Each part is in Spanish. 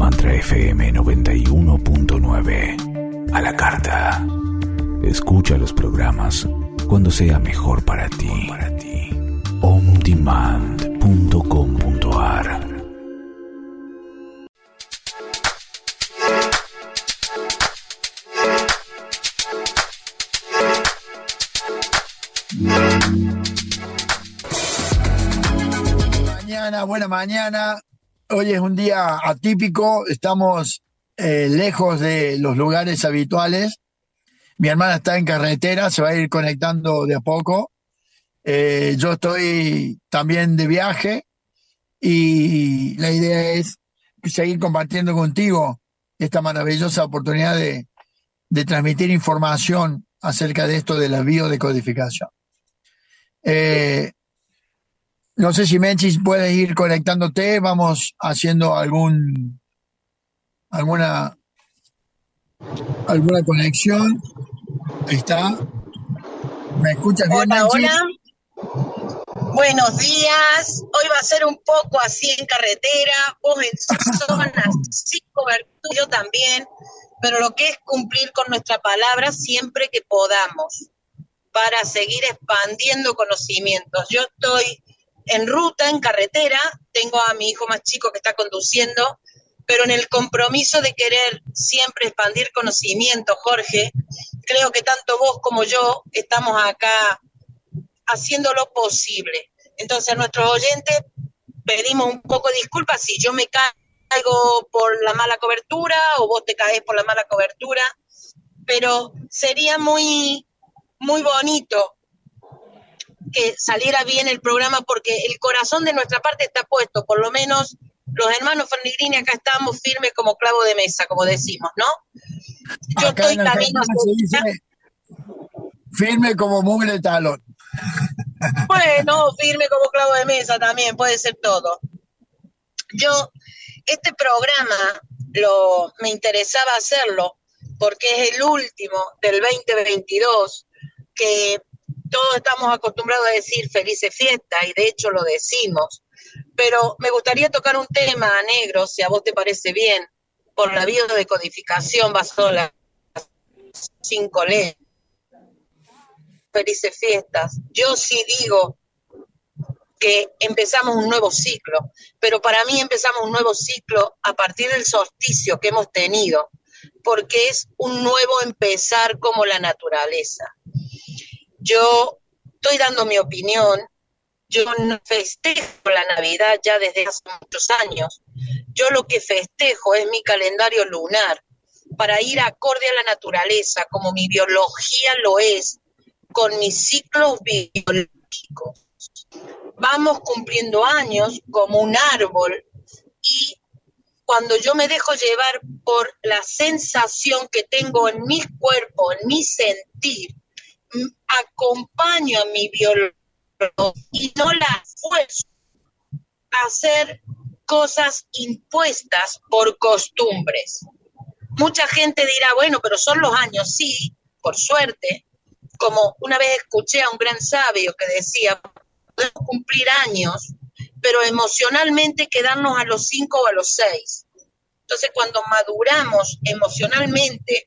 Mantra FM 91.9. A la carta. Escucha los programas cuando sea mejor para ti. ondemand.com.ar. Buena mañana. Hoy es un día atípico. Estamos lejos de los lugares habituales. Mi hermana está en carretera, se va a ir conectando de a poco. Yo estoy también de viaje y la idea es seguir compartiendo contigo esta maravillosa oportunidad de transmitir información acerca de esto de la biodecodificación. No sé si Menchis puedes ir conectándote, vamos haciendo alguna conexión. Ahí está. ¿Me escuchas bien, Menchis? Hola. Buenos días. Hoy va a ser un poco así en carretera, vos en zonas sin cobertura, yo también, pero lo que es cumplir con nuestra palabra siempre que podamos para seguir expandiendo conocimientos. Yo estoy en ruta, en carretera, tengo a mi hijo más chico que está conduciendo, pero en el compromiso de querer siempre expandir conocimiento, Jorge, creo que tanto vos como yo estamos acá haciendo lo posible. Entonces a nuestros oyentes pedimos un poco de disculpas si yo me caigo por la mala cobertura o vos te caes por la mala cobertura, pero sería muy, muy bonito que saliera bien el programa porque el corazón de nuestra parte está puesto, por lo menos los hermanos Fernigrini acá estamos firmes como clavo de mesa, como decimos, ¿no? Yo acá estoy camino hacia firme como mugre de talón. Bueno, firme como clavo de mesa también, puede ser todo. Este programa me interesaba hacerlo porque es el último del 2022 que todos estamos acostumbrados a decir felices fiestas y de hecho lo decimos, pero me gustaría tocar un tema, Negro, si a vos te parece bien, por la biodecodificación basado en las 5 leyes. Felices fiestas. Yo sí digo que empezamos un nuevo ciclo, pero para mí empezamos un nuevo ciclo a partir del solsticio que hemos tenido, porque es un nuevo empezar como la naturaleza. Yo estoy dando mi opinión, yo no festejo la Navidad ya desde hace muchos años, yo lo que festejo es mi calendario lunar, para ir acorde a la naturaleza, como mi biología lo es, con mis ciclos biológicos. Vamos cumpliendo años como un árbol y cuando yo me dejo llevar por la sensación que tengo en mi cuerpo, en mi sentir, acompaño a mi biología y no la fuerzo a hacer cosas impuestas por costumbres. Mucha gente dirá, bueno, pero son los años, sí, por suerte. Como una vez escuché a un gran sabio que decía, podemos cumplir años, pero emocionalmente quedarnos a los 5 o a los 6. Entonces, cuando maduramos emocionalmente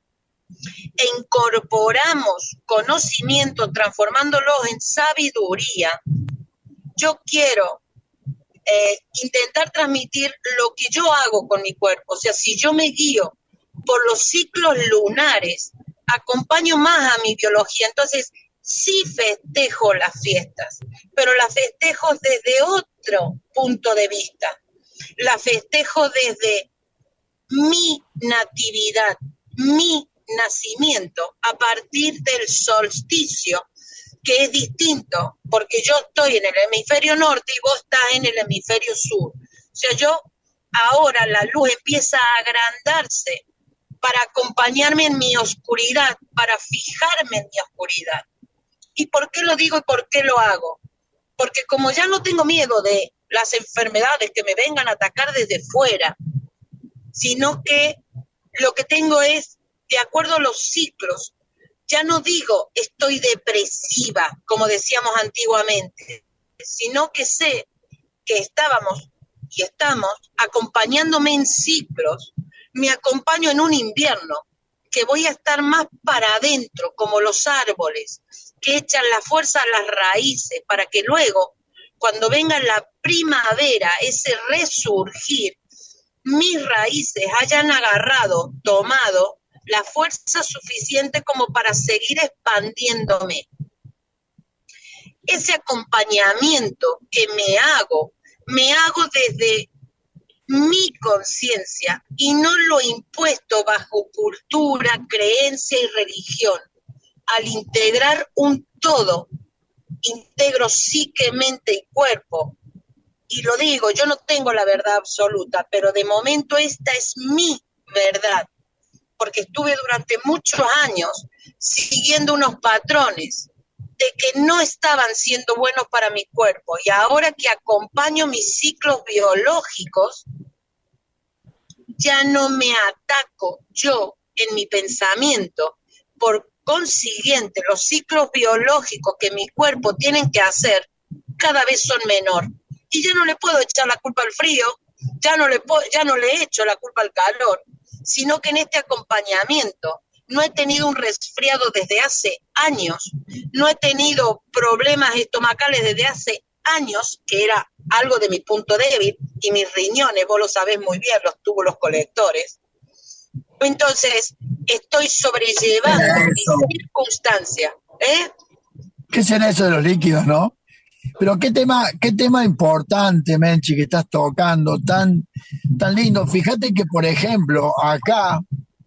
e incorporamos conocimiento, transformándolos en sabiduría, yo quiero intentar transmitir lo que yo hago con mi cuerpo. O sea, si yo me guío por los ciclos lunares, acompaño más a mi biología, entonces sí festejo las fiestas, pero las festejo desde otro punto de vista, las festejo desde mi natividad, mi nacimiento, a partir del solsticio, que es distinto, porque yo estoy en el hemisferio norte y vos estás en el hemisferio sur. O sea, ahora la luz empieza a agrandarse para acompañarme en mi oscuridad, para fijarme en mi oscuridad. ¿Y por qué lo digo y por qué lo hago? Porque como ya no tengo miedo de las enfermedades que me vengan a atacar desde fuera, sino que lo que tengo es, de acuerdo a los ciclos, ya no digo estoy depresiva, como decíamos antiguamente, sino que sé que estábamos y estamos acompañándome en ciclos. Me acompaño en un invierno que voy a estar más para adentro, como los árboles, que echan la fuerza a las raíces para que luego, cuando venga la primavera, ese resurgir, mis raíces hayan agarrado, tomado la fuerza suficiente como para seguir expandiéndome. Ese acompañamiento que me hago desde mi conciencia y no lo impuesto bajo cultura, creencia y religión. Al integrar un todo, integro psique, mente y cuerpo. Y lo digo, yo no tengo la verdad absoluta, pero de momento esta es mi verdad, porque estuve durante muchos años siguiendo unos patrones de que no estaban siendo buenos para mi cuerpo. Y ahora que acompaño mis ciclos biológicos, ya no me ataco yo en mi pensamiento. Por consiguiente, los ciclos biológicos que mi cuerpo tienen que hacer cada vez son menor. Y ya no le puedo echar la culpa al frío, ya no le echo la culpa al calor, sino que en este acompañamiento no he tenido un resfriado desde hace años, no he tenido problemas estomacales desde hace años, que era algo de mi punto débil, y mis riñones, vos lo sabés muy bien, los túbulos colectores. Entonces, estoy sobrellevando mis circunstancias. ¿Qué será eso de los líquidos, no? Pero qué tema importante, Menchi, que estás tocando, tan lindo. Fíjate que, por ejemplo, acá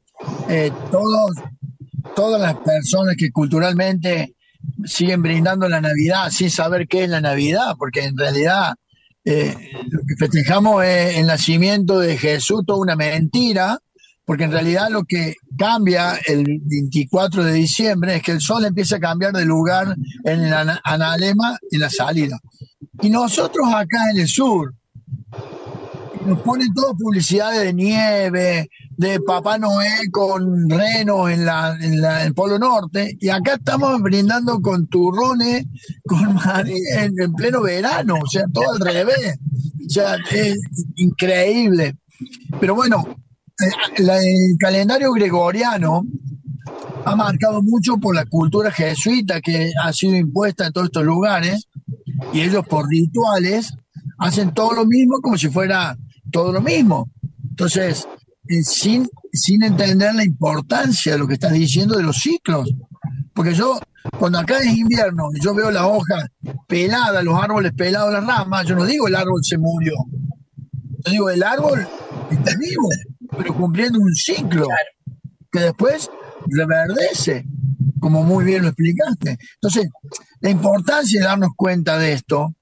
todas las personas que culturalmente siguen brindando la Navidad sin saber qué es la Navidad, porque en realidad lo que festejamos es el nacimiento de Jesús, toda una mentira, porque en realidad lo que cambia el 24 de diciembre es que el sol empieza a cambiar de lugar en el analema y la salida. Y nosotros acá en el sur nos ponen todas publicidades de nieve, de Papá Noel con renos en el Polo Norte, y acá estamos brindando con turrones en pleno verano, o sea, todo al revés. O sea, es increíble. Pero bueno, el calendario gregoriano ha marcado mucho por la cultura jesuita que ha sido impuesta en todos estos lugares, y ellos por rituales hacen todo lo mismo como si fuera todo lo mismo. Entonces, sin entender la importancia de lo que estás diciendo de los ciclos. Porque yo, cuando acá es invierno y yo veo las hojas peladas, los árboles pelados, las ramas, yo no digo el árbol se murió. Yo digo el árbol está vivo, pero cumpliendo un ciclo que después reverdece, como muy bien lo explicaste. Entonces, la importancia de darnos cuenta de esto.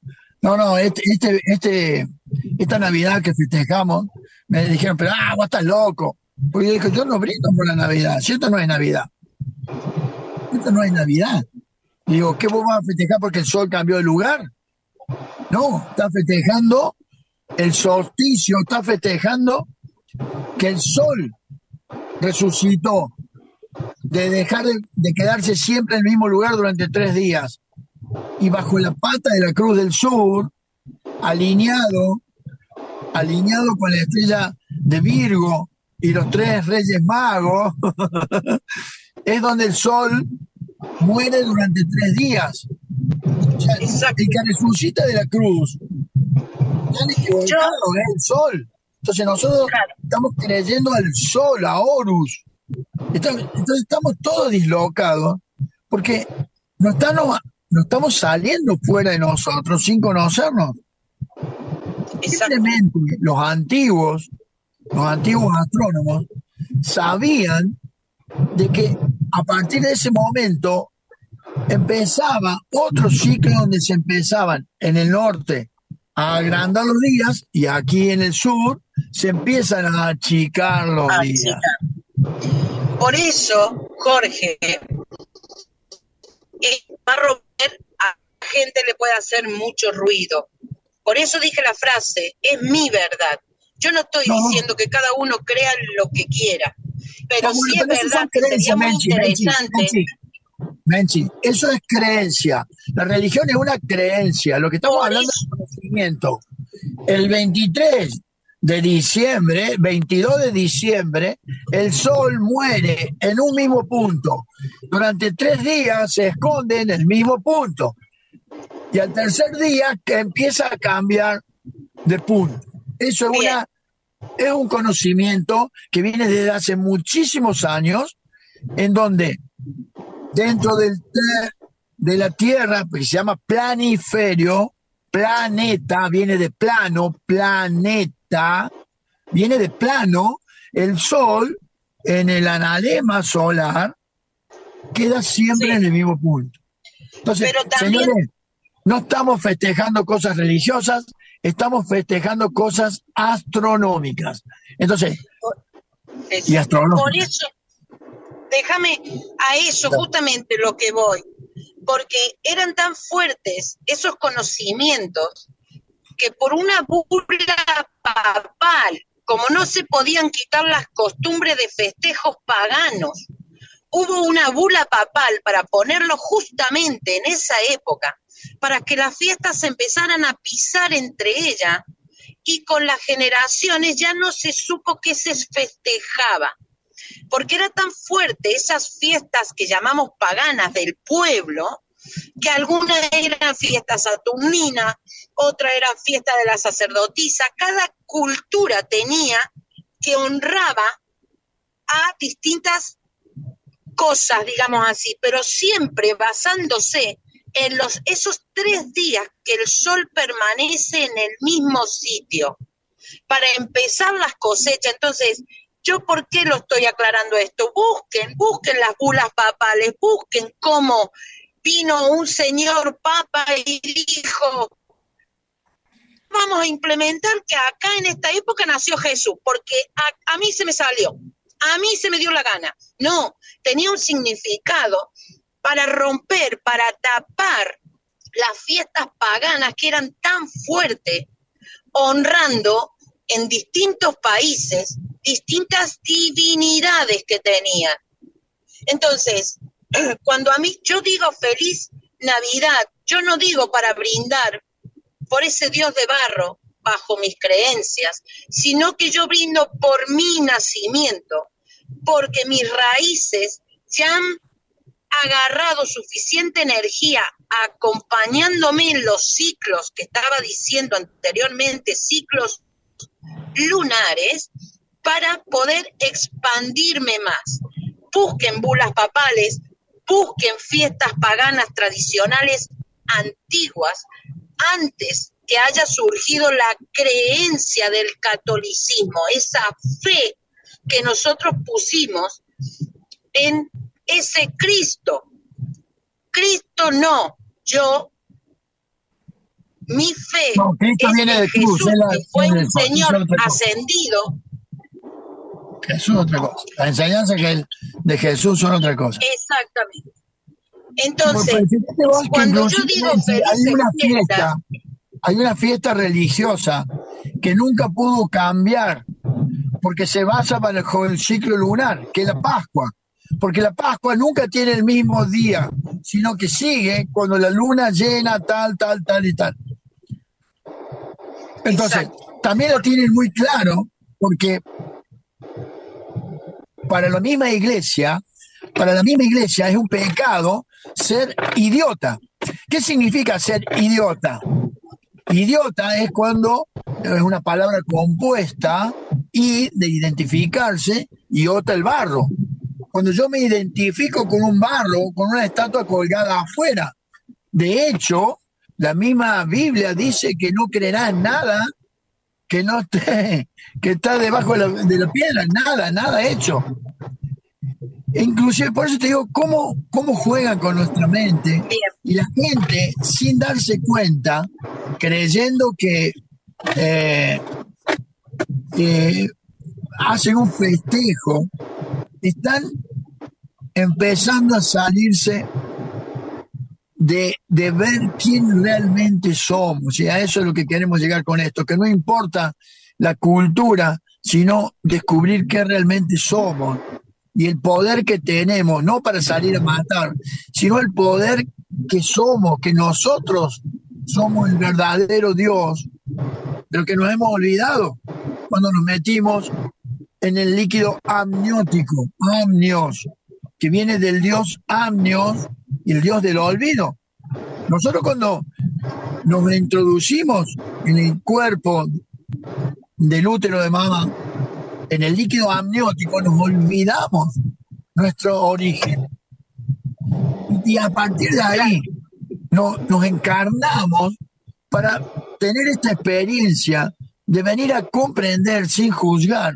Esta Navidad que festejamos, me dijeron, pero vos estás loco. Porque yo dije, yo no brindo por la Navidad, si esto no es Navidad. Esto no es Navidad. Y digo, ¿qué vos vas a festejar porque el sol cambió de lugar? No, estás festejando el solsticio, estás festejando que el sol resucitó, de dejar de quedarse siempre en el mismo lugar durante 3 días. Y bajo la pata de la Cruz del Sur, alineado con la estrella de Virgo y los 3 Reyes Magos, es donde el sol muere durante 3 días. O sea, el que resucita de la cruz, tan equivocado, es el sol. Entonces nosotros estamos creyendo al sol, a Horus. Entonces estamos todos dislocados porque no estamos saliendo fuera de nosotros sin conocernos. Simplemente los antiguos astrónomos sabían de que a partir de ese momento empezaba otro ciclo donde se empezaban en el norte a agrandar los días y aquí en el sur se empiezan a achicar los días. Por eso, Jorge, va a romper, a la gente le puede hacer mucho ruido. Por eso dije la frase, es mi verdad. Yo no estoy diciendo que cada uno crea lo que quiera, pero sí es verdad que sería muy interesante. Menchi, eso es creencia. La religión es una creencia. Lo que estamos hablando es conocimiento. El 23 de diciembre, 22 de diciembre, el sol muere en un mismo punto. Durante 3 días se esconde en el mismo punto. Y al tercer día que empieza a cambiar de punto. Eso es un conocimiento que viene desde hace muchísimos años, en donde dentro de la Tierra, que se llama planiferio, planeta, viene de plano, planeta, viene de plano, el Sol en el analema solar queda siempre en el mismo punto. Entonces, pero también, señores, no estamos festejando cosas religiosas, estamos festejando cosas astronómicas. Entonces, y astronómicas. Por eso, déjame a eso justamente lo que voy, porque eran tan fuertes esos conocimientos que por una bula papal, como no se podían quitar las costumbres de festejos paganos, hubo una bula papal para ponerlo justamente en esa época, para que las fiestas se empezaran a pisar entre ellas, y con las generaciones ya no se supo qué se festejaba, porque era tan fuerte esas fiestas que llamamos paganas del pueblo, que algunas eran fiestas saturninas, otras eran fiestas de la sacerdotisa. Cada cultura tenía que honraba a distintas cosas, digamos así, pero siempre basándose en esos 3 días que el sol permanece en el mismo sitio para empezar las cosechas. Entonces, ¿yo por qué lo estoy aclarando esto? Busquen las bulas papales, busquen cómo vino un señor papa y dijo: vamos a implementar que acá en esta época nació Jesús, porque a mí se me salió, a mí se me dio la gana. No, tenía un significado para romper, para tapar las fiestas paganas que eran tan fuertes, honrando en distintos países distintas divinidades que tenían. Entonces, cuando yo digo feliz Navidad, yo no digo para brindar por ese Dios de barro bajo mis creencias, sino que yo brindo por mi nacimiento, porque mis raíces ya han agarrado suficiente energía acompañándome en los ciclos que estaba diciendo anteriormente, ciclos lunares, para poder expandirme más. Busquen bulas papales, busquen fiestas paganas tradicionales antiguas, antes que haya surgido la creencia del catolicismo, esa fe que nosotros pusimos en ese Cristo. Cristo no, mi fe es viene de Jesús, cruz, que fue un Señor ascendido. Jesús es otra cosa. La enseñanza de Jesús son otra cosa. Exactamente. Entonces, cuando yo digo feliz hay una fiesta religiosa que nunca pudo cambiar porque se basa bajo el ciclo lunar, que es la Pascua. Porque la Pascua nunca tiene el mismo día, sino que sigue cuando la luna llena tal y tal. Entonces, también lo tienen muy claro, porque para la misma iglesia es un pecado ser idiota. ¿Qué significa ser idiota? Idiota es cuando es una palabra compuesta y de identificarse, iota el barro. Cuando yo me identifico con un barro, con una estatua colgada afuera. De hecho, la misma Biblia dice que no creerá en nada que no esté, que está debajo de la piedra, nada hecho. Inclusive, por eso te digo, ¿cómo juegan con nuestra mente? Y la gente, sin darse cuenta, creyendo que hacen un festejo, están empezando a salirse de ver quién realmente somos. Y a eso es lo que queremos llegar con esto, que no importa la cultura, sino descubrir qué realmente somos y el poder que tenemos, no para salir a matar, sino el poder que somos, que nosotros somos el verdadero Dios de lo que nos hemos olvidado cuando nos metimos en el líquido amniótico, amnios, que viene del dios amnios, el dios del olvido. Nosotros cuando nos introducimos en el cuerpo del útero de mamá, en el líquido amniótico, nos olvidamos nuestro origen. Y a partir de ahí nos encarnamos para tener esta experiencia de venir a comprender sin juzgar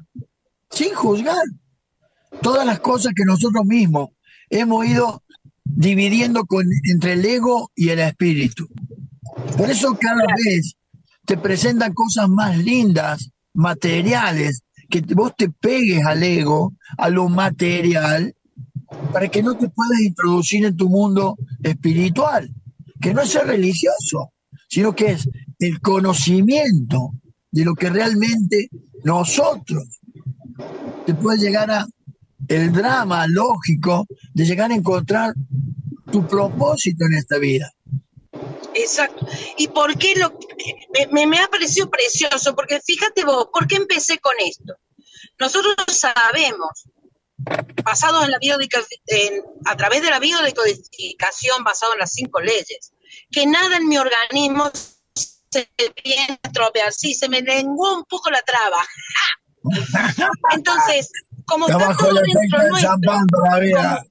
todas las cosas que nosotros mismos hemos ido dividiendo entre el ego y el espíritu. Por eso cada vez te presentan cosas más lindas, materiales, que vos te pegues al ego, a lo material, para que no te puedas introducir en tu mundo espiritual, que no es ser religioso, sino que es el conocimiento de lo que realmente nosotros te puede llegar a el drama lógico de llegar a encontrar tu propósito en esta vida. Exacto. ¿Y por qué me ha parecido precioso? Porque fíjate vos, ¿por qué empecé con esto? Nosotros sabemos, basados en la a través de la biodecodificación, basado en las 5 leyes, que nada en mi organismo se viene a estropear. Sí, se me lenguó un poco la traba. Entonces, como está todo dentro nuestro,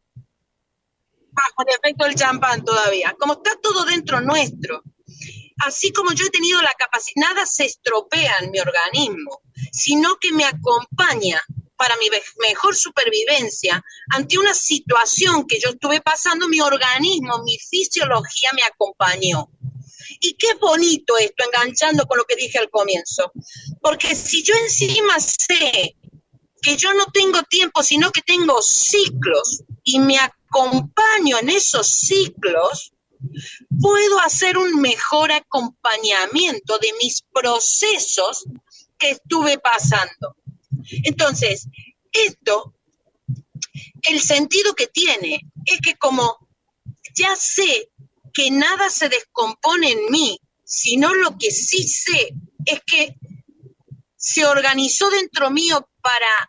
bajo el efecto del champán todavía, como está todo dentro nuestro, así como yo he tenido la capacidad, nada se estropea en mi organismo, sino que me acompaña para mi mejor supervivencia ante una situación que yo estuve pasando. Mi organismo, mi fisiología me acompañó. Y qué bonito esto, enganchando con lo que dije al comienzo, porque si yo encima sé que yo no tengo tiempo, sino que tengo ciclos y me acompaño en esos ciclos, puedo hacer un mejor acompañamiento de mis procesos que estuve pasando. Entonces, esto, el sentido que tiene es que como ya sé que nada se descompone en mí, sino lo que sí sé es que se organizó dentro mío para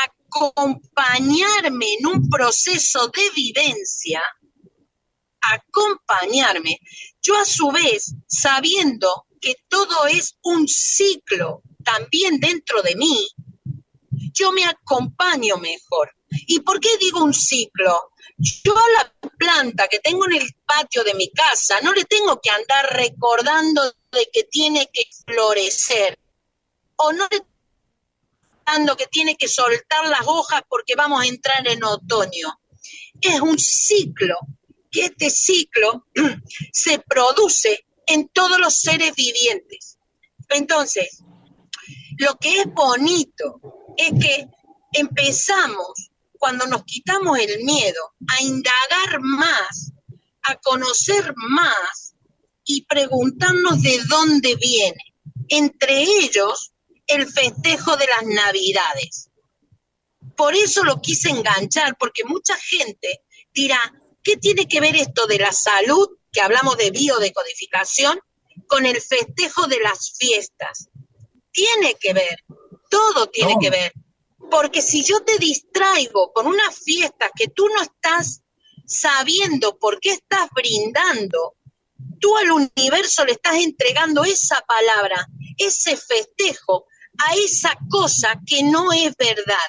acompañarme en un proceso de vivencia, acompañarme, yo a su vez, sabiendo que todo es un ciclo también dentro de mí, yo me acompaño mejor. ¿Y por qué digo un ciclo? Yo a la planta que tengo en el patio de mi casa no le tengo que andar recordando de que tiene que florecer, o no le dando que tiene que soltar las hojas porque vamos a entrar en otoño. Es un ciclo, que este ciclo se produce en todos los seres vivientes. Entonces, lo que es bonito es que empezamos, cuando nos quitamos el miedo, a indagar más, a conocer más y preguntarnos de dónde viene. Entre ellos, el festejo de las Navidades. Por eso lo quise enganchar, porque mucha gente dirá, ¿qué tiene que ver esto de la salud, que hablamos de biodecodificación, con el festejo de las fiestas? Tiene que ver, todo tiene que ver, porque si yo te distraigo con una fiesta que tú no estás sabiendo por qué estás brindando, tú al universo le estás entregando esa palabra, ese festejo, a esa cosa que no es verdad.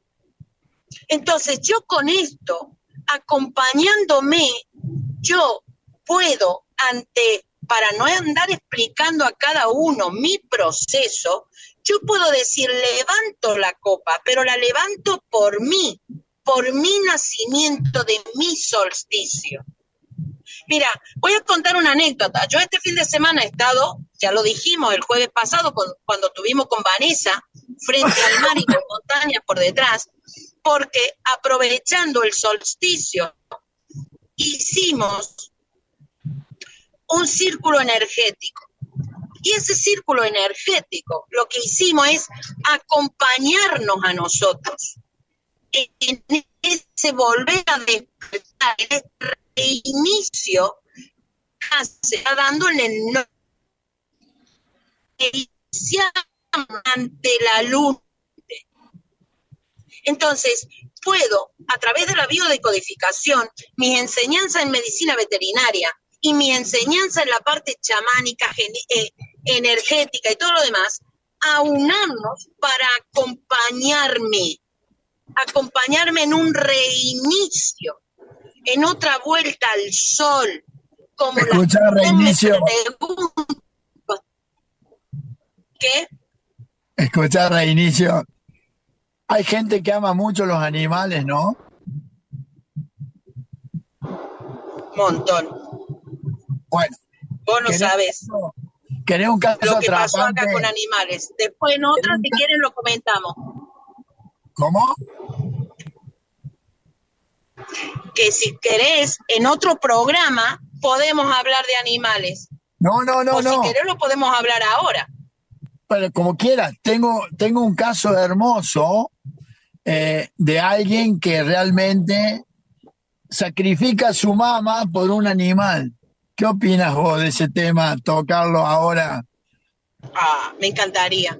Entonces yo con esto, acompañándome, yo puedo para no andar explicando a cada uno mi proceso, yo puedo decir, levanto la copa, pero la levanto por mí, por mi nacimiento de mi solsticio. Mira, voy a contar una anécdota. Yo este fin de semana he estado, ya lo dijimos el jueves pasado cuando estuvimos con Vanessa, frente al mar y las montañas por detrás, porque aprovechando el solsticio, hicimos un círculo energético. Y ese círculo energético, lo que hicimos es acompañarnos a nosotros en ese volver a despertar, en este reinicio que se está dando en el ante la luz. Entonces, puedo, a través de la biodecodificación, mis enseñanzas en medicina veterinaria y mi enseñanza en la parte chamánica, energética y todo lo demás, aunarnos para acompañarme en un reinicio, en otra vuelta al sol, como Escucha, reinicio. ¿Qué? Escucha, reinicio. Hay gente que ama mucho los animales, ¿no? Montón. Bueno. Vos no sabés ¿Querés un caso lo que atrapante? pasó acá con animales. Después en otra, si quieren, lo comentamos. ¿Cómo? Que si querés, en otro programa podemos hablar de animales. No. Si querés, lo podemos hablar ahora. Pero como quieras, tengo un caso hermoso de alguien que realmente sacrifica a su mamá por un animal. ¿Qué opinas vos de ese tema, tocarlo ahora? Me encantaría.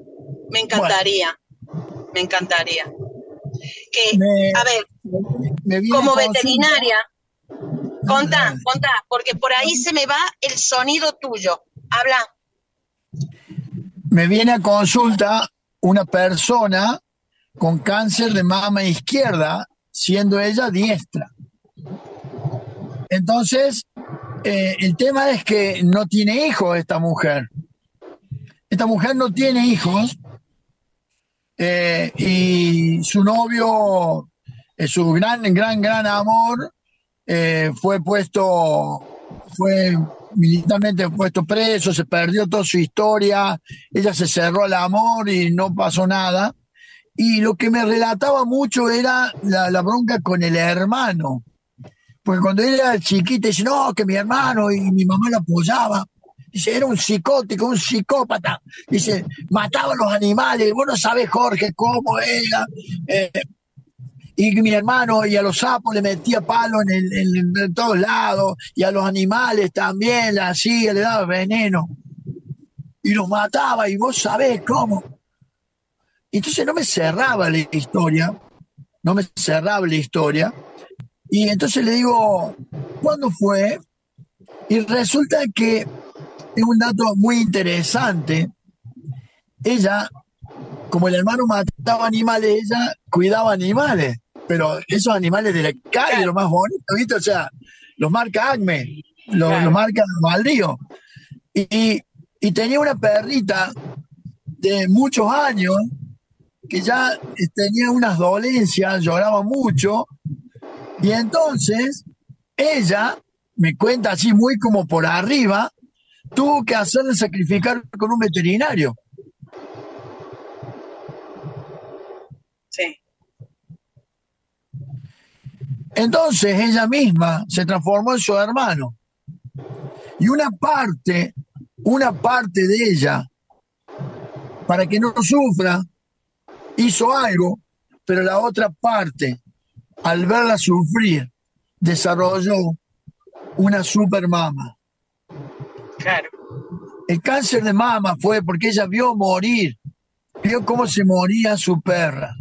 A ver, como veterinaria, contá, porque por ahí se me va el sonido tuyo. Habla. Me viene a consulta una persona con cáncer de mama izquierda, siendo ella diestra. Entonces, el tema es que no tiene hijos esta mujer. Esta mujer no tiene hijos y su novio, su gran amor, fue militarmente puesto preso, se perdió toda su historia, ella se cerró al amor y no pasó nada. Y lo que me relataba mucho era la bronca con el hermano. Porque cuando ella era chiquita, dice, no, que mi hermano y mi mamá lo apoyaba. Dice, era un psicótico, un psicópata. Dice, mataba a los animales. Vos no sabés, Jorge, cómo era. Y mi hermano y a los sapos le metía palo en todos lados. Y a los animales también le hacía, le daba veneno. Y los mataba, y vos sabés cómo. Entonces no me cerraba la historia. Y entonces le digo, ¿cuándo fue? Y resulta que es un dato muy interesante. Ella, como el hermano mataba animales, ella cuidaba animales. Pero esos animales de la calle, lo más bonito, ¿viste? O sea, los marca Acme, los marca Baldío. Y tenía una perrita de muchos años que ya tenía unas dolencias, lloraba mucho. Y entonces ella, me cuenta así muy como por arriba, tuvo que hacerle sacrificar con un veterinario. Sí. Entonces ella misma se transformó en su hermano. Y una parte de ella, para que no sufra, hizo algo, pero la otra parte, al verla sufrir, desarrolló una super mama. Claro. El cáncer de mama fue porque ella vio cómo se moría su perra.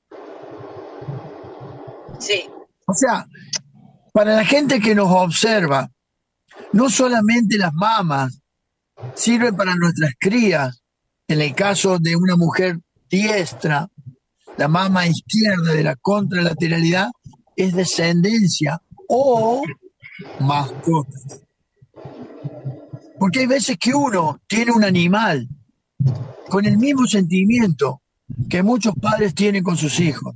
Sí. O sea, para la gente que nos observa, no solamente las mamas sirven para nuestras crías. En el caso de una mujer diestra, la mama izquierda de la contralateralidad es descendencia o mascota. Porque hay veces que uno tiene un animal con el mismo sentimiento que muchos padres tienen con sus hijos.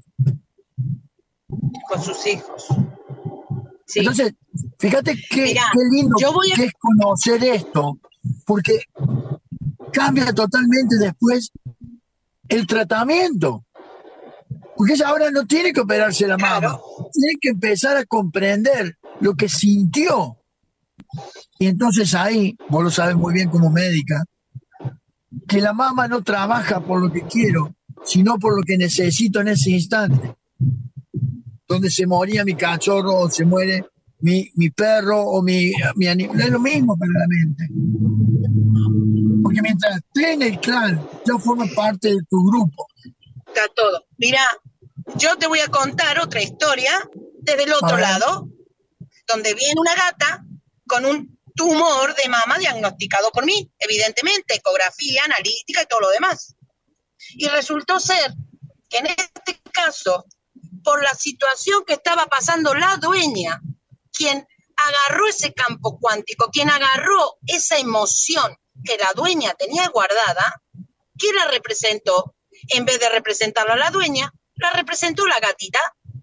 Sí. Entonces, fíjate qué lindo que es conocer esto, porque cambia totalmente después el tratamiento. Porque ella ahora no tiene que operarse la mama, tiene que empezar a comprender lo que sintió. Y entonces ahí, vos lo sabes muy bien como médica, que la mama no trabaja por lo que quiero, sino por lo que necesito en ese instante. Donde se moría mi cachorro o se muere mi perro o mi animal, es lo mismo para la mente. Porque mientras esté en el clan, ya forma parte de tu grupo. Está todo. Mira, yo te voy a contar otra historia desde el otro lado, donde viene una gata con un tumor de mama diagnosticado por mí, evidentemente, ecografía, analítica y todo lo demás. Y resultó ser que en este caso, por la situación que estaba pasando la dueña, quien agarró ese campo cuántico, quien agarró esa emoción que la dueña tenía guardada, ¿quién la representó? En vez de representarla a la dueña, la representó la gatita.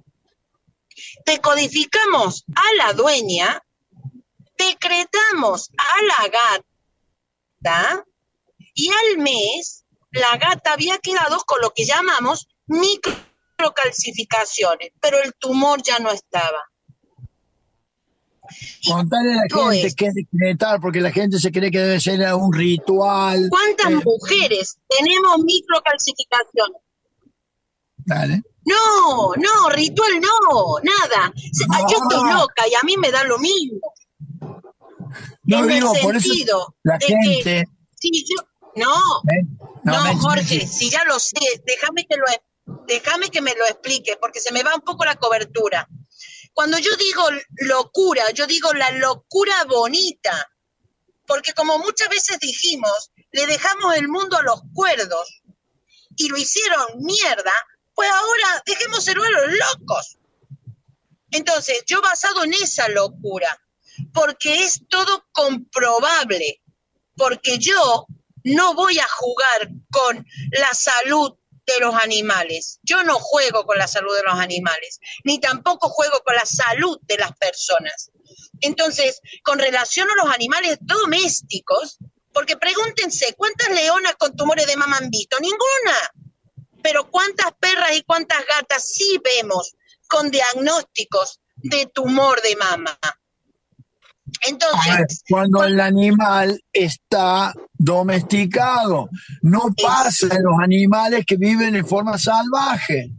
Decodificamos a la dueña, decretamos a la gata, y al mes la gata había quedado con lo que llamamos microcalcificaciones, pero el tumor ya no estaba. Contarle a la gente qué es decretar, porque la gente se cree que debe ser un ritual. ¿Cuántas mujeres tenemos microcalcificaciones? Dale. No, ritual no, nada. Yo estoy loca y a mí me da lo mismo. No en digo, el por eso sentido la de gente... que si yo... No, Jorge, si ya lo sé, déjame que me lo explique, porque se me va un poco la cobertura. Cuando yo digo locura, yo digo la locura bonita, porque como muchas veces dijimos, le dejamos el mundo a los cuerdos y lo hicieron mierda, pues ahora dejémoselo a los locos. Entonces, yo basado en esa locura, porque es todo comprobable, porque yo no voy a jugar con la salud de los animales. Yo no juego con la salud de los animales, ni tampoco juego con la salud de las personas. Entonces, con relación a los animales domésticos, porque pregúntense, ¿cuántas leonas con tumores de mama han visto? Ninguna. Pero ¿cuántas perras y cuántas gatas sí vemos con diagnósticos de tumor de mama? Entonces, cuando el animal está domesticado, no pasa en los animales que viven en forma salvaje.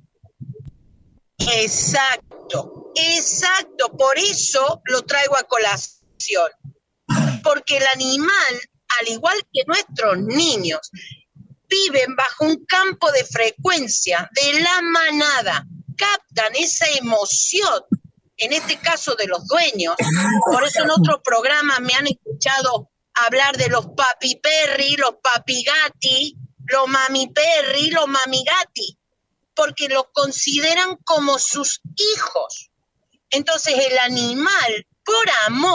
Exacto, por eso lo traigo a colación, porque el animal, al igual que nuestros niños, viven bajo un campo de frecuencia de la manada, captan esa emoción, en este caso de los dueños. Por eso en otros programas me han escuchado hablar de los papi perri, los papi gati, los mami perri, los mami gati, porque los consideran como sus hijos. Entonces el animal, por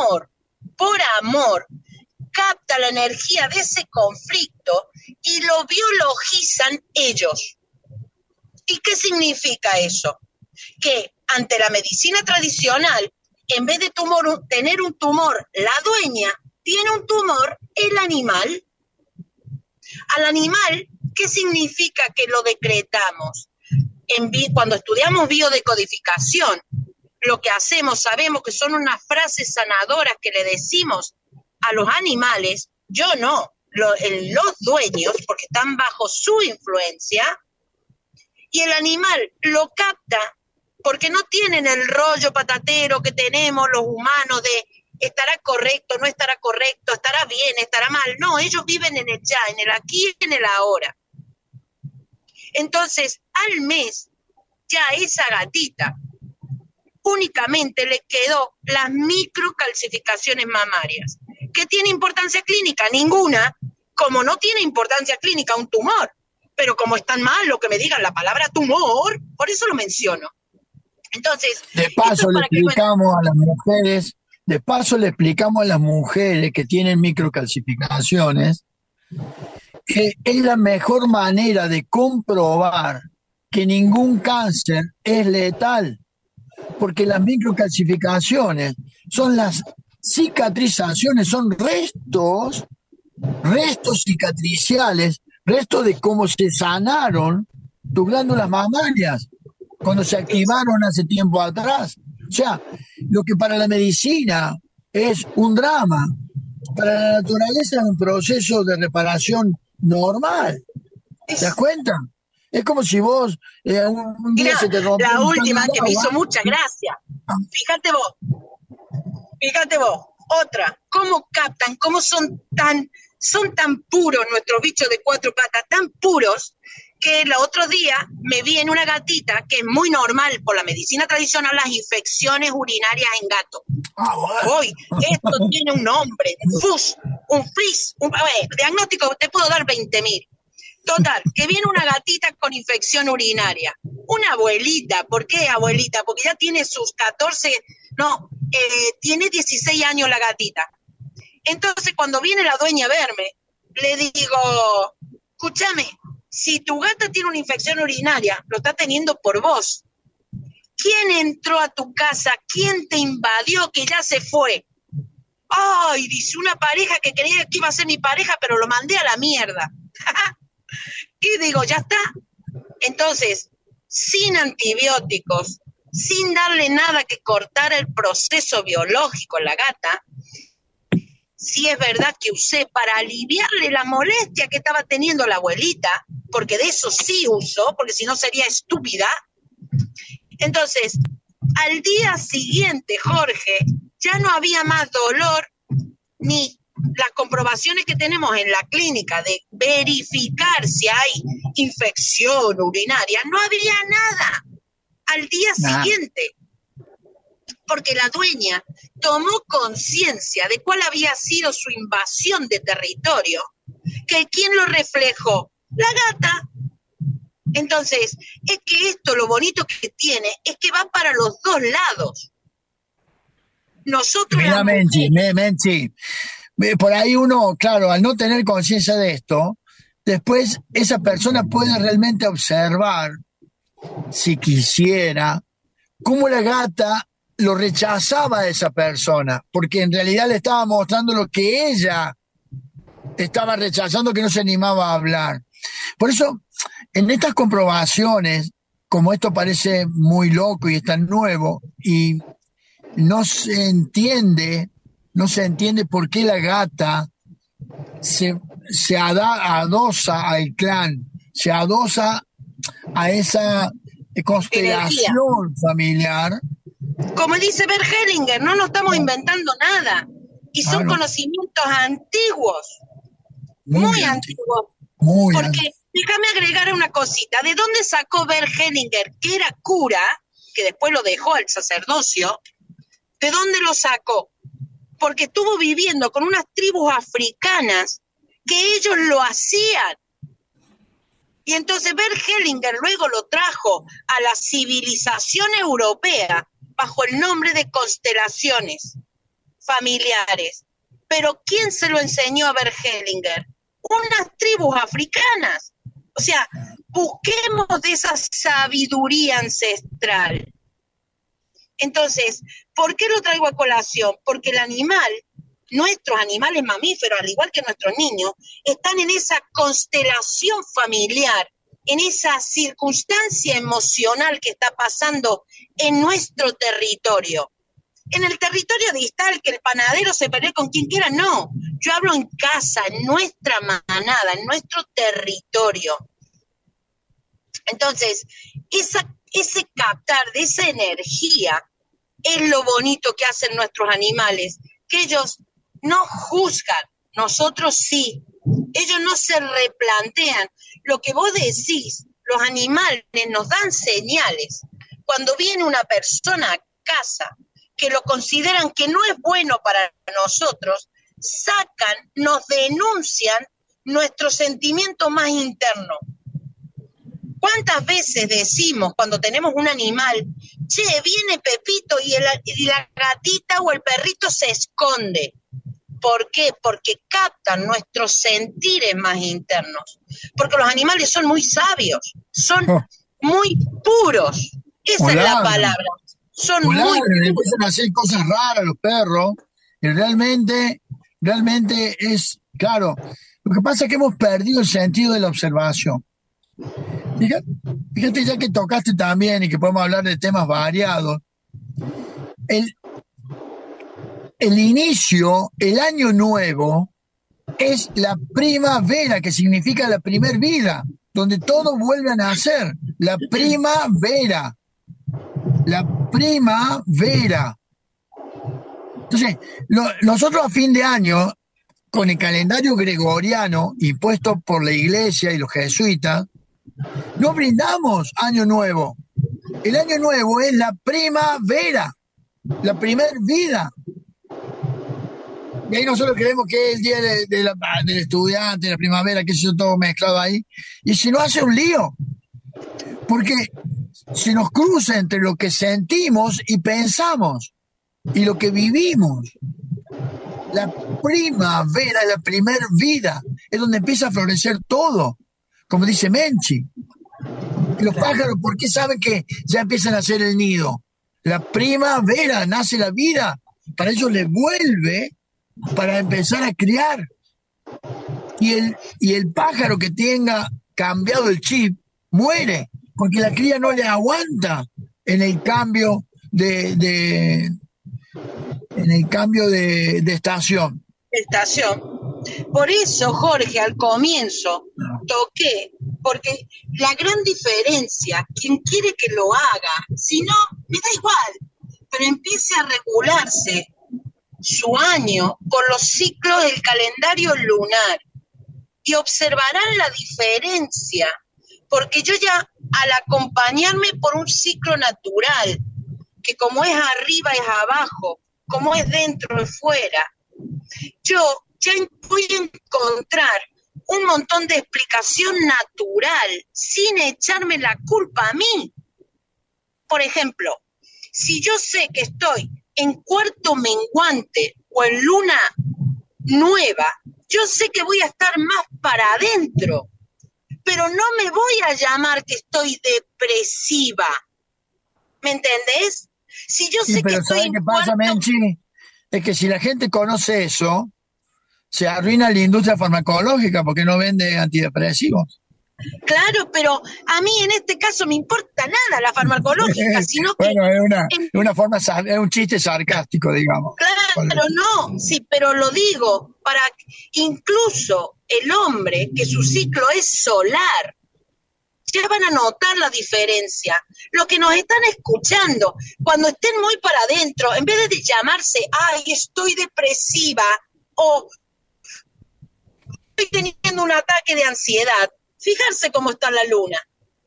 amor, capta la energía de ese conflicto y lo biologizan ellos. ¿Y qué significa eso? Que ante la medicina tradicional, en vez de tener un tumor la dueña, tiene un tumor el animal. Al animal, ¿qué significa que lo decretamos? Cuando estudiamos biodecodificación, lo que hacemos, sabemos que son unas frases sanadoras que le decimos a los animales, yo no, los dueños, porque están bajo su influencia, y el animal lo capta porque no tienen el rollo patatero que tenemos los humanos de estará correcto, no estará correcto, estará bien, estará mal. No, ellos viven en el ya, en el aquí y en el ahora. Entonces, al mes, ya esa gatita únicamente le quedó las microcalcificaciones mamarias. ¿Qué tiene importancia clínica? Ninguna, como no tiene importancia clínica un tumor. Pero como es tan malo que me digan la palabra tumor, por eso lo menciono. Entonces, de paso le explicamos a las mujeres que tienen microcalcificaciones que es la mejor manera de comprobar que ningún cáncer es letal, porque las microcalcificaciones son las cicatrizaciones, son restos cicatriciales, restos de cómo se sanaron tus glándulas mamarias cuando se activaron hace tiempo atrás. O sea, lo que para la medicina es un drama, para la naturaleza es un proceso de reparación normal. ¿Te das cuenta? Es como si vos un día mira, se te rompió la un última caño de que me agua. hizo mucha gracia. Fíjate vos, otra, cómo captan, cómo son tan son tan puros nuestros bichos de 4 patas, tan puros, que el otro día me vi en una gatita, que es muy normal por la medicina tradicional, las infecciones urinarias en gato. Hoy, esto tiene un nombre, un FIS, diagnóstico, te puedo dar 20.000. Total, que viene una gatita con infección urinaria. Una abuelita, ¿por qué abuelita? Porque ya tiene sus 16 años la gatita. Entonces, cuando viene la dueña a verme, le digo, escúchame, si tu gata tiene una infección urinaria, lo está teniendo por vos. ¿Quién entró a tu casa? ¿Quién te invadió que ya se fue? Ay, dice una pareja que creía que iba a ser mi pareja, pero lo mandé a la mierda. Y digo, ya está. Entonces, sin antibióticos, sin darle nada que cortara el proceso biológico a la gata, sí es verdad que usé para aliviarle la molestia que estaba teniendo la abuelita, porque de eso sí uso, porque si no sería estúpida. Entonces, al día siguiente, Jorge, ya no había más dolor, ni las comprobaciones que tenemos en la clínica de verificar si hay infección urinaria, no había nada al día siguiente, porque la dueña tomó conciencia de cuál había sido su invasión de territorio, que ¿quién lo reflejó? La gata. Entonces, es que esto, lo bonito que tiene, es que va para los dos lados. Nosotros... Mira, Menchi, por ahí uno, claro, al no tener conciencia de esto, después esa persona puede realmente observar, si quisiera, cómo la gata lo rechazaba a esa persona, porque en realidad le estaba mostrando lo que ella estaba rechazando, que no se animaba a hablar. Por eso, en estas comprobaciones, como esto parece muy loco y es tan nuevo, y no se entiende por qué la gata se adosa al clan, se adosa a esa constelación familiar. Como dice Bert Hellinger, no nos estamos inventando nada. Y son conocimientos antiguos, muy antiguos. Porque déjame agregar una cosita. ¿De dónde sacó Bert Hellinger, que era cura, que después lo dejó al sacerdocio? ¿De dónde lo sacó? Porque estuvo viviendo con unas tribus africanas que ellos lo hacían. Y entonces Bert Hellinger luego lo trajo a la civilización europea bajo el nombre de constelaciones familiares. Pero ¿quién se lo enseñó a Bert Hellinger? Unas tribus africanas. O sea, busquemos de esa sabiduría ancestral. Entonces, ¿por qué lo traigo a colación? Porque el animal, nuestros animales mamíferos, al igual que nuestros niños, están en esa constelación familiar, en esa circunstancia emocional que está pasando en nuestro territorio. En el territorio distal, que el panadero se pelee con quien quiera, no. Yo hablo en casa, en nuestra manada, en nuestro territorio. Entonces, ese captar de esa energía es lo bonito que hacen nuestros animales, que ellos no juzgan, nosotros sí. Ellos no se replantean. Lo que vos decís, los animales nos dan señales. Cuando viene una persona a casa que lo consideran que no es bueno para nosotros, sacan, nos denuncian nuestro sentimiento más interno. ¿Cuántas veces decimos cuando tenemos un animal, che, viene Pepito y la gatita o el perrito se esconde? ¿Por qué? Porque captan nuestros sentires más internos. Porque los animales son muy sabios, son muy puros. Esa es la palabra. Son muy puros. Empiezan a hacer cosas raras los perros. Y realmente es, claro, lo que pasa es que hemos perdido el sentido de la observación. Fíjate, ya que tocaste también y que podemos hablar de temas variados, el inicio, el año nuevo, es la primavera, que significa la primer vida, donde todo vuelve a nacer. La primavera. Entonces, nosotros a fin de año con el calendario gregoriano impuesto por la iglesia y los jesuitas, no brindamos Año Nuevo. El Año Nuevo es la primavera, la primer vida. Y ahí nosotros creemos que es el día del estudiante, de la primavera, que eso todo mezclado ahí. Y si no hace un lío, porque se nos cruza entre lo que sentimos y pensamos y lo que vivimos. La primavera es la primer vida, es donde empieza a florecer todo, como dice Menchi. Y los pájaros, ¿por qué saben que ya empiezan a hacer el nido? La primavera nace la vida, para ellos les vuelve para empezar a criar. Y el pájaro que tenga cambiado el chip muere, porque la cría no le aguanta en el cambio de estación. Por eso, Jorge, al comienzo toqué, porque la gran diferencia, quien quiere que lo haga, si no, me da igual, pero empiece a regularse su año con los ciclos del calendario lunar y observarán la diferencia, porque yo ya al acompañarme por un ciclo natural, que como es arriba es abajo, como es dentro es fuera, yo ya voy a encontrar un montón de explicación natural sin echarme la culpa a mí. Por ejemplo, si yo sé que estoy en cuarto menguante o en luna nueva, yo sé que voy a estar más para adentro, pero no me voy a llamar que estoy depresiva. ¿Me entendés? Si yo sé que estoy ¿sabes qué pasa, Menchi? Es que si la gente conoce eso, se arruina la industria farmacológica porque no vende antidepresivos. Claro, pero a mí en este caso me importa nada la farmacológica, sino que... Bueno, es un chiste sarcástico, digamos. Claro, no, sí, pero lo digo para incluso el hombre, que su ciclo es solar, ya van a notar la diferencia. Lo que nos están escuchando, cuando estén muy para adentro, en vez de llamarse, ay, estoy depresiva, o estoy teniendo un ataque de ansiedad, fijarse cómo está la luna,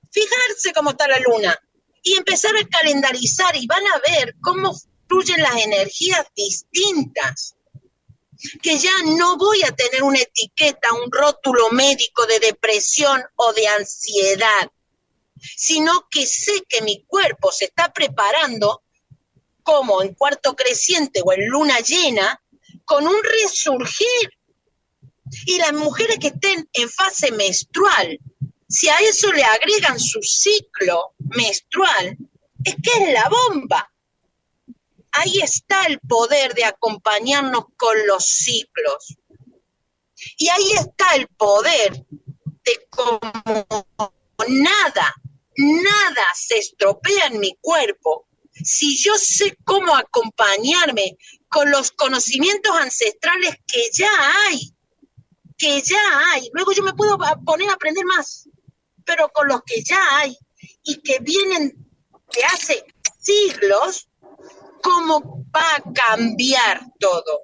y empezar a calendarizar, y van a ver cómo fluyen las energías distintas, que ya no voy a tener una etiqueta, un rótulo médico de depresión o de ansiedad, sino que sé que mi cuerpo se está preparando, como en cuarto creciente o en luna llena, con un resurgir. Y las mujeres que estén en fase menstrual, si a eso le agregan su ciclo menstrual, es que es la bomba. Ahí está el poder de acompañarnos con los ciclos. Y ahí está el poder de como nada se estropea en mi cuerpo. Si yo sé cómo acompañarme con los conocimientos ancestrales que ya hay, luego yo me puedo poner a aprender más, pero con los que ya hay y que vienen de hace siglos, ¿cómo va a cambiar todo?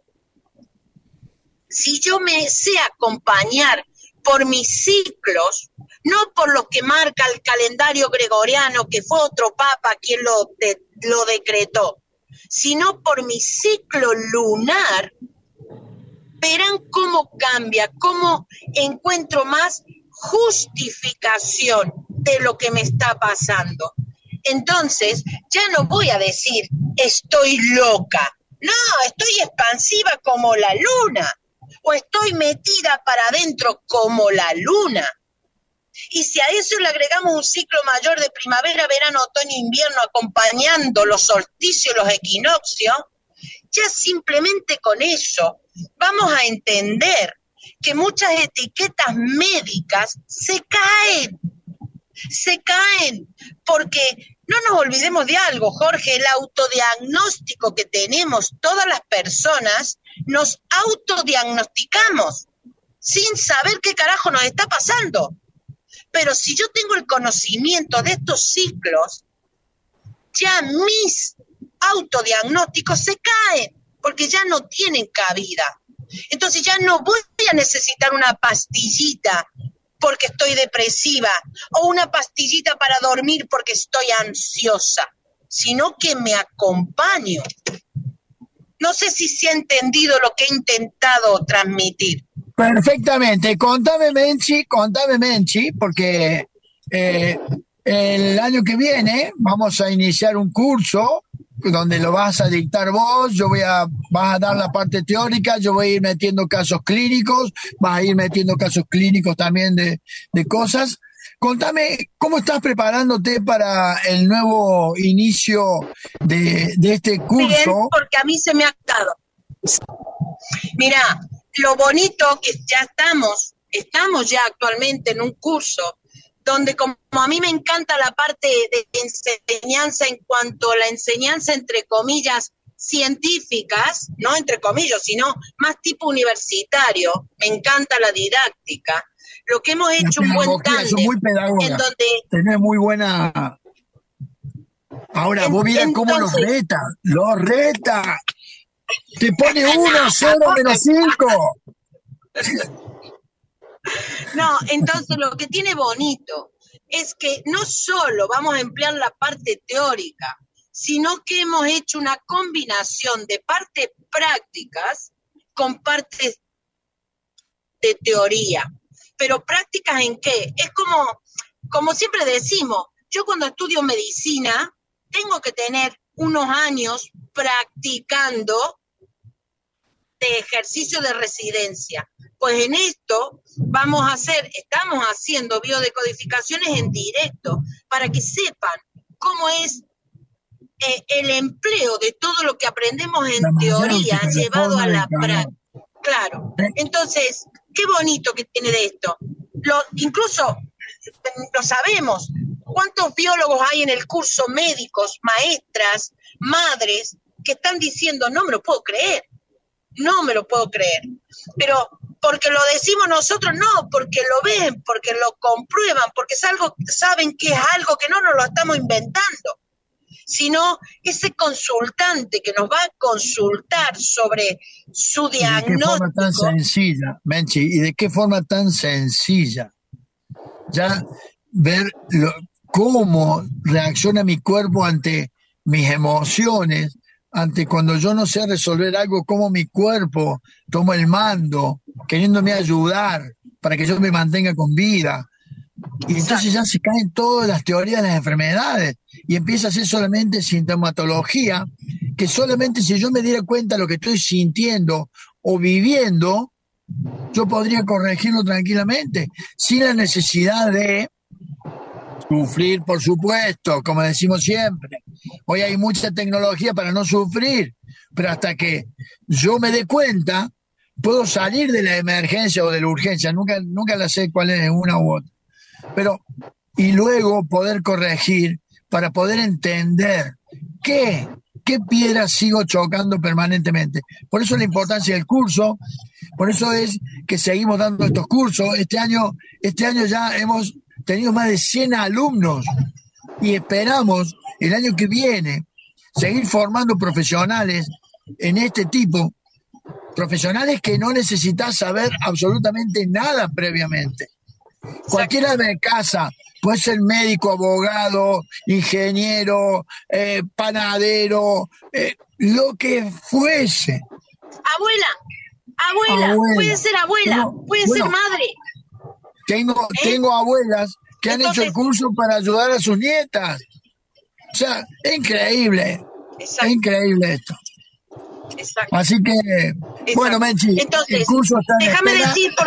Si yo me sé acompañar por mis ciclos, no por lo que marca el calendario gregoriano, que fue otro papa quien lo decretó, sino por mi ciclo lunar, verán cómo cambia, cómo encuentro más justificación de lo que me está pasando. Entonces, ya no voy a decir, estoy loca. No, estoy expansiva como la luna, o estoy metida para adentro como la luna. Y si a eso le agregamos un ciclo mayor de primavera, verano, otoño, invierno, acompañando los solsticios, los equinoccios, ya simplemente con eso vamos a entender que muchas etiquetas médicas se caen, porque no nos olvidemos de algo, Jorge, el autodiagnóstico que tenemos todas las personas, nos autodiagnosticamos sin saber qué carajo nos está pasando. Pero si yo tengo el conocimiento de estos ciclos, ya mis autodiagnósticos se caen, porque ya no tienen cabida. Entonces ya no voy a necesitar una pastillita porque estoy depresiva o una pastillita para dormir porque estoy ansiosa, sino que me acompaño. No sé si se ha entendido lo que he intentado transmitir. Perfectamente. Contame, Menchi, porque el año que viene vamos a iniciar un curso donde lo vas a dictar vos, vas a dar la parte teórica, yo voy a ir metiendo casos clínicos, vas a ir metiendo casos clínicos también de cosas. Contame, ¿cómo estás preparándote para el nuevo inicio de este curso? Bien, porque a mí se me ha dado. Mira, lo bonito que ya estamos ya actualmente en un curso donde como a mí me encanta la parte de enseñanza en cuanto a la enseñanza entre comillas científicas, no entre comillas, sino más tipo universitario, me encanta la didáctica. Lo que hemos hecho un buen tándem, muy pedagoga, en donde tenés muy buena. Ahora, vos mirá cómo los reta. Te pone 1, 0, menos 5. No, entonces lo que tiene bonito es que no solo vamos a emplear la parte teórica, sino que hemos hecho una combinación de partes prácticas con partes de teoría. Pero prácticas ¿en qué? Es como siempre decimos, yo cuando estudio medicina tengo que tener unos años practicando de ejercicio de residencia. Pues en esto estamos haciendo biodecodificaciones en directo para que sepan cómo es el empleo de todo lo que aprendemos en teoría llevado a la práctica. Claro. Entonces, qué bonito que tiene de esto. Incluso lo sabemos. ¿Cuántos biólogos hay en el curso? Médicos, maestras, madres, que están diciendo, no me lo puedo creer. Pero porque lo decimos nosotros, no, porque lo ven, porque lo comprueban, porque saben que es algo que no nos lo estamos inventando, sino ese consultante que nos va a consultar sobre su diagnóstico. ¿Y de qué forma tan sencilla, Menchi? ¿Y de qué forma tan sencilla? Ya ver cómo reacciona mi cuerpo ante mis emociones, ante cuando yo no sé resolver algo, cómo mi cuerpo toma el mando, queriéndome ayudar para que yo me mantenga con vida. Y entonces ya se caen todas las teorías de las enfermedades y empieza a ser solamente sintomatología, que solamente si yo me diera cuenta de lo que estoy sintiendo o viviendo, yo podría corregirlo tranquilamente, sin la necesidad de sufrir, por supuesto, como decimos siempre. Hoy hay mucha tecnología para no sufrir, pero hasta que yo me dé cuenta, puedo salir de la emergencia o de la urgencia, nunca la sé cuál es una u otra. Pero, y luego poder corregir para poder entender qué piedras sigo chocando permanentemente. Por eso la importancia del curso, por eso es que seguimos dando estos cursos. Este año ya hemos tenido más de 100 alumnos y esperamos el año que viene seguir formando profesionales en este tipo, profesionales que no necesitas saber absolutamente nada previamente. Cualquiera de casa, puede ser médico, abogado, ingeniero, panadero, lo que fuese. Abuela, puede ser abuela, puede ser madre. Tengo abuelas que han hecho el curso para ayudar a sus nietas. O sea, es increíble. Exacto. Es increíble esto. Exacto. Así que, exacto. Bueno, Menchi, entonces, el curso está en déjame espera. decir,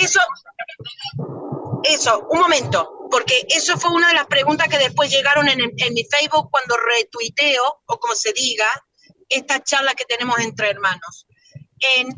eso, un momento, porque eso fue una de las preguntas que después llegaron en mi Facebook cuando retuiteo, o como se diga, esta charla que tenemos entre hermanos. En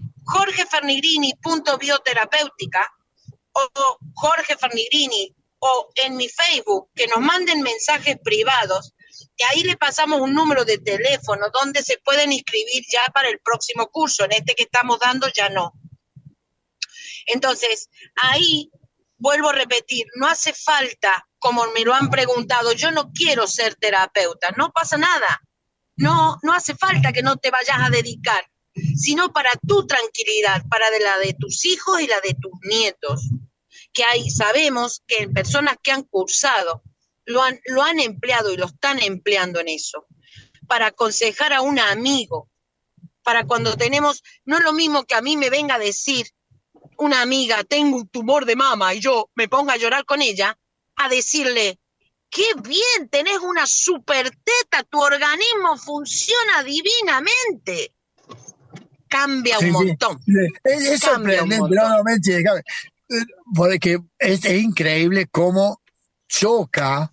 jorgefernigrini.bioterapéutica o Jorge Fernigrini o en mi Facebook, que nos manden mensajes privados, y ahí le pasamos un número de teléfono donde se pueden inscribir ya para el próximo curso. En este que estamos dando ya no. Entonces, ahí vuelvo a repetir, no hace falta, como me lo han preguntado, yo no quiero ser terapeuta, no pasa nada. No hace falta que no te vayas a dedicar. sino para tu tranquilidad, para la de tus hijos y la de tus nietos. Que sabemos que en personas que han cursado lo han empleado y lo están empleando en eso, para aconsejar a un amigo, para cuando tenemos, no es lo mismo que a mí me venga a decir una amiga, tengo un tumor de mama, y yo me ponga a llorar con ella, a decirle, qué bien, tenés una super teta, tu organismo funciona divinamente. Cambia un montón. Sí. Es sorprendente, no, porque es increíble cómo choca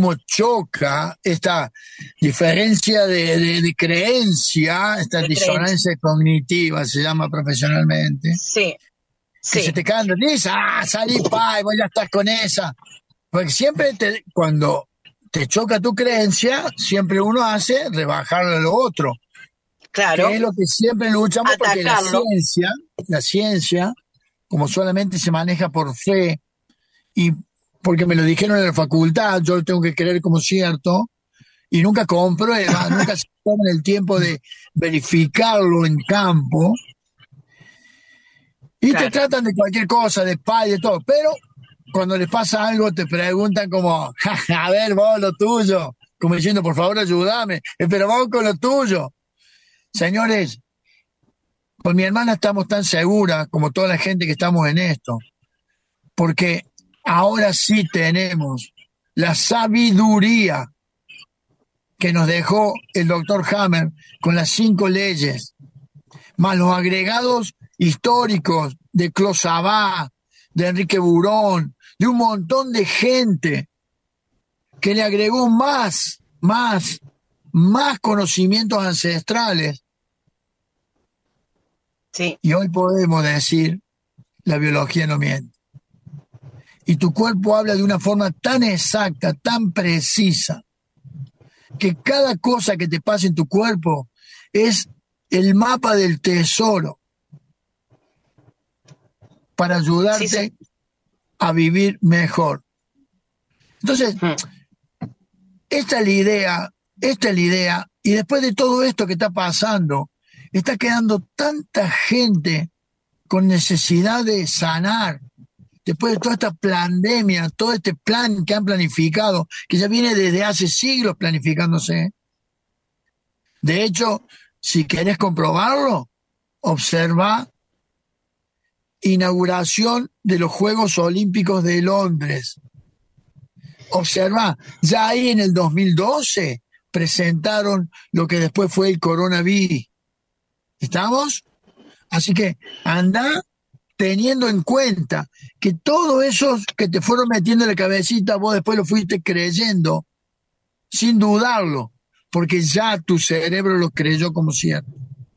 esta diferencia de creencia, esta disonancia cognitiva, se llama profesionalmente. Sí. Que se te caen de risa, salí pa, y vos ya estás con esa. Porque siempre cuando te choca tu creencia, siempre uno hace rebajarlo a lo otro. Claro. Que es lo que siempre luchamos, atacarlo. Porque la ciencia, como solamente se maneja por fe, y porque me lo dijeron en la facultad, yo lo tengo que creer como cierto, y nunca comprueba, nunca se toma el tiempo de verificarlo en campo, y te tratan de cualquier cosa, de spa y de todo, pero cuando les pasa algo te preguntan como, a ver vos lo tuyo, como diciendo, por favor ayúdame, pero vos con lo tuyo. Señores, con mi hermana estamos tan seguras como toda la gente que estamos en esto, porque ahora sí tenemos la sabiduría que nos dejó el doctor Hammer con las 5 leyes, más los agregados históricos de Closabá, de Enrique Burón, de un montón de gente que le agregó más conocimientos ancestrales. Sí. Y hoy podemos decir, la biología no miente. Y tu cuerpo habla de una forma tan exacta, tan precisa, que cada cosa que te pasa en tu cuerpo es el mapa del tesoro para ayudarte a vivir mejor. Entonces, esta es la idea, y después de todo esto que está pasando, está quedando tanta gente con necesidad de sanar, después de toda esta pandemia, todo este plan que han planificado, que ya viene desde hace siglos planificándose. De hecho, si querés comprobarlo, observa inauguración de los Juegos Olímpicos de Londres. Observa, ya ahí en el 2012 presentaron lo que después fue el coronavirus. ¿Estamos? Así que anda teniendo en cuenta que todo eso que te fueron metiendo en la cabecita, vos después lo fuiste creyendo, sin dudarlo, porque ya tu cerebro lo creyó como cierto.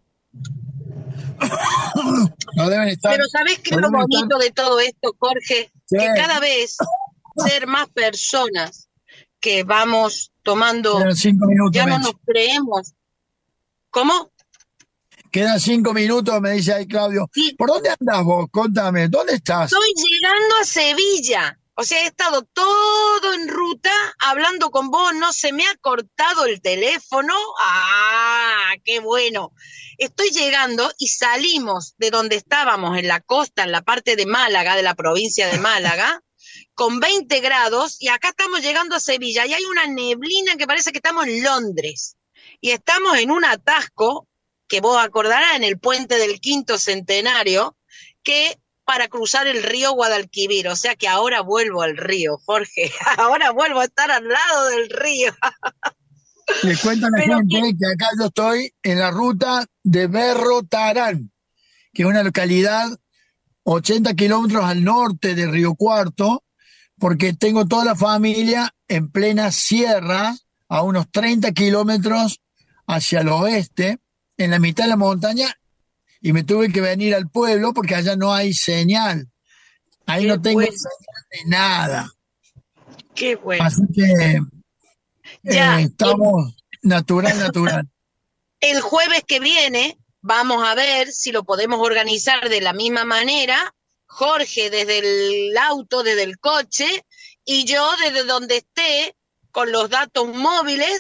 No deben estar, pero ¿sabés qué es lo bonito de todo esto, Jorge? Sí. Que cada vez ser más personas que vamos tomando, 5 minutos, ya no nos creemos. ¿Cómo? Quedan 5 minutos, me dice ahí Claudio. Sí. ¿Por dónde andás vos? Contame, ¿dónde estás? Estoy llegando a Sevilla. O sea, he estado todo en ruta hablando con vos, no se me ha cortado el teléfono. ¡Ah, qué bueno! Estoy llegando y salimos de donde estábamos, en la costa, en la parte de Málaga, de la provincia de Málaga, con 20 grados, y acá estamos llegando a Sevilla, y hay una neblina que parece que estamos en Londres. Y estamos en un atasco, que vos acordarás, en el puente del 5º centenario, que para cruzar el río Guadalquivir, o sea que ahora vuelvo al río, Jorge, ahora vuelvo a estar al lado del río. Le cuento a la gente que acá yo estoy en la ruta de Berro Tarán, que es una localidad 80 kilómetros al norte de Río Cuarto, porque tengo toda la familia en plena sierra, a unos 30 kilómetros hacia el oeste, en la mitad de la montaña, y me tuve que venir al pueblo porque allá no hay señal. Ahí no tengo señal de nada. Qué bueno. Así que estamos natural. El jueves que viene vamos a ver si lo podemos organizar de la misma manera. Jorge desde el auto, desde el coche, y yo desde donde esté con los datos móviles,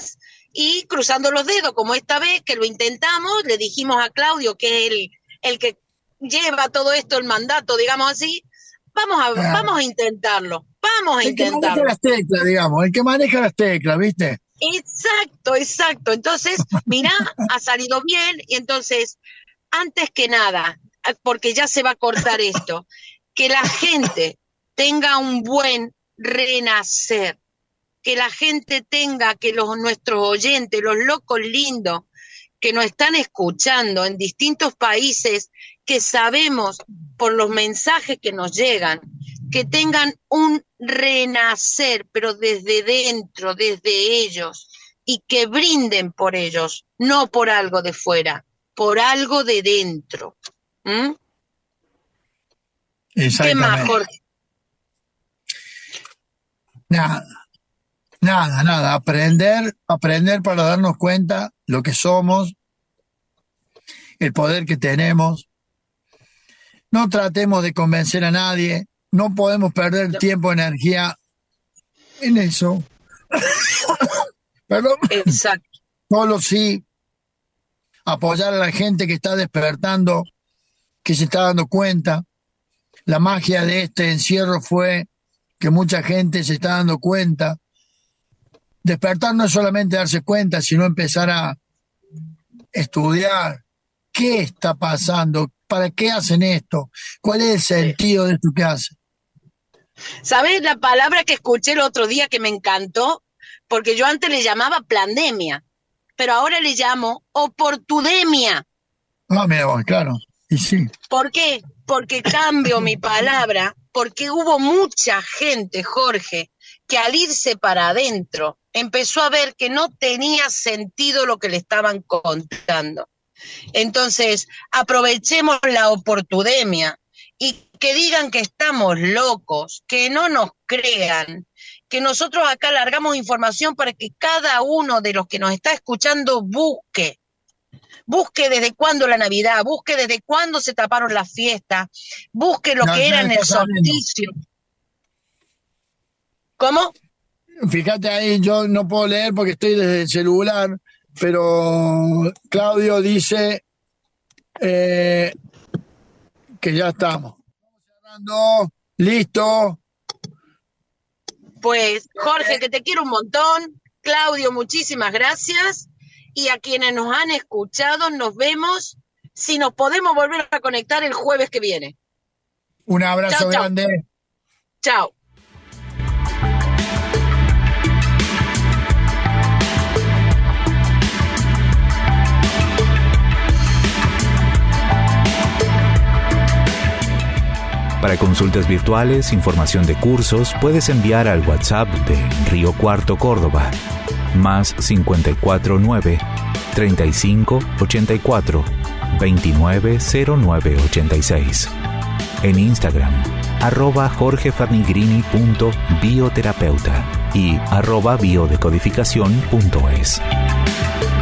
y cruzando los dedos, como esta vez que lo intentamos, le dijimos a Claudio, que es el que lleva todo esto, el mandato, digamos así, vamos a intentarlo, El que maneja las teclas, digamos, el que maneja las teclas, ¿viste? Exacto. Entonces, mirá, ha salido bien, y entonces, antes que nada, porque ya se va a cortar esto, que la gente tenga un buen renacer, que la gente tenga, que nuestros oyentes, los locos lindos que nos están escuchando en distintos países, que sabemos por los mensajes que nos llegan, que tengan un renacer, pero desde dentro, desde ellos, y que brinden por ellos, no por algo de fuera, por algo de dentro. ¿Mm? ¿Qué más, Jorge? Nada, aprender para darnos cuenta lo que somos, el poder que tenemos. No tratemos de convencer a nadie, no podemos perder tiempo, energía en eso. Perdón. Exacto. Solo sí apoyar a la gente que está despertando, que se está dando cuenta. La magia de este encierro fue que mucha gente se está dando cuenta. Despertar no es solamente darse cuenta, sino empezar a estudiar qué está pasando, para qué hacen esto, cuál es el sentido de esto que hacen. ¿Sabes la palabra que escuché el otro día que me encantó? Porque yo antes le llamaba pandemia, pero ahora le llamo oportudemia. Ah, mira vos, claro, y sí. ¿Por qué? Porque cambio mi palabra, porque hubo mucha gente, Jorge, que al irse para adentro empezó a ver que no tenía sentido lo que le estaban contando. Entonces, aprovechemos la oportudemia y que digan que estamos locos, que no nos crean, que nosotros acá largamos información para que cada uno de los que nos está escuchando busque desde cuándo la Navidad, busque desde cuándo se taparon las fiestas, busque lo que era en el solsticio. ¿Cómo? Fíjate ahí, yo no puedo leer porque estoy desde el celular, pero Claudio dice que ya estamos. Cerrando, listo. Pues, Jorge, que te quiero un montón. Claudio, muchísimas gracias. Y a quienes nos han escuchado, nos vemos, si nos podemos volver a conectar el jueves que viene. Un abrazo grande. Chao. Para consultas virtuales, información de cursos, puedes enviar al WhatsApp de Río Cuarto Córdoba, más 549 35 84 29 09 86. En Instagram, @jorgefarnigrini.bioterapeuta y @biodecodificación.es.